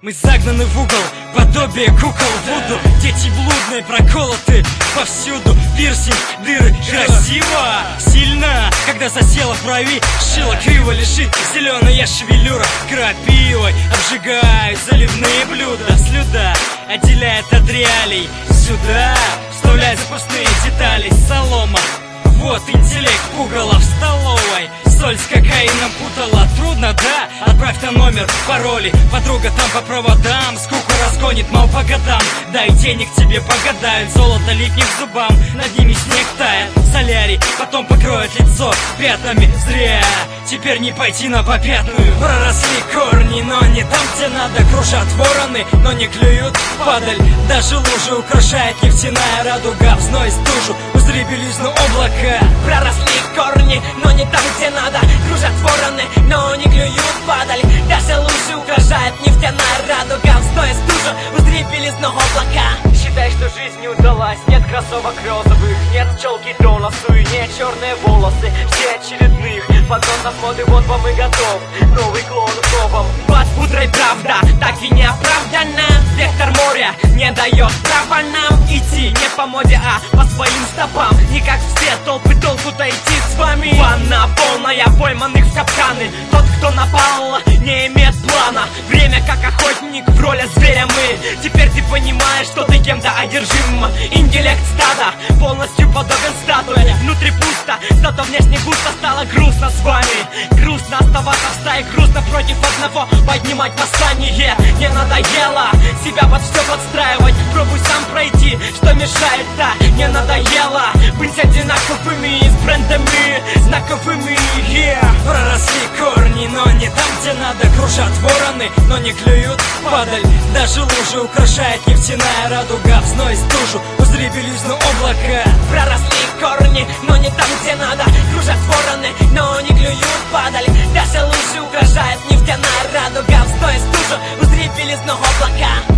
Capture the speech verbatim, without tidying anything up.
Мы загнаны в угол, подобие кукол Вуду. Дети блудные, проколоты повсюду. Пирсинг, дыры, красиво, сильно. Когда засела в брови, шила криво лежит зеленая шевелюра. Крапивой обжигают заливные блюда. Слюда отделяет от реалий. Сюда вставляют запасные детали. Солома, вот интеллект пугала в столовой. Соль с кокаином путала, трудно, да? Отправь-то номер, пароли, подруга там по проводам. Скуку разгонит, мол, по годам. Дай денег тебе погадают, золото липнет к зубам. Над ними снег тает, солярий, потом покроет лицо пятнами. Зря, теперь не пойти на попятную. Проросли корни, но не там, где надо. Кружат вороны, но не клюют падаль. Даже лужи украшает нефтяная радуга. В зной стужу, узри белизну облака. Проросли корни, но не там, где надо. Кружат вороны, но не клюют падаль. Даже лучше угрожает нефтяная радуга. В зной стужу, узри белизну облака. Считай, что жизнь не удалась. Нет кроссовок розовых, нет челки до носу и нет черные волосы. Все очередных подносов моды, вот вам и готов новый клон в новом. Под пудрой правда, так и не оправдана. Вектор моря не дает права нам идти не по моде, а по своим стопам. Не как все толпы, толку-то идти с вами. Ванна полная пойманных в капканы. Тот, кто напал, не имеет плана. Время как охотник, в роли зверя мы. Теперь ты понимаешь, что ты кем-то одержим. Интеллект стада полностью подобен статуе. Внутри пусто, зато внешне густо. Стало грустно с вами. Грустно оставаться в стае, грустно против одного поднимать восстание. Не надоело себя под все подстраивать. Пробуй сам пройти, что мешает-то. Не надоело быть одинаковыми с брендами знаковыми, yeah. Проросли корни, но не там, где надо. Кружат вороны, но не клюют падаль. Даже лужи украшает нефтяная радуга. В зной стужу, узри белизну облака. Проросли корни, но не там, где надо. Кружат вороны, но не клюют падаль. Даже лучше угрожает нефтяная радуга. В зной стужу, узри белизну облака.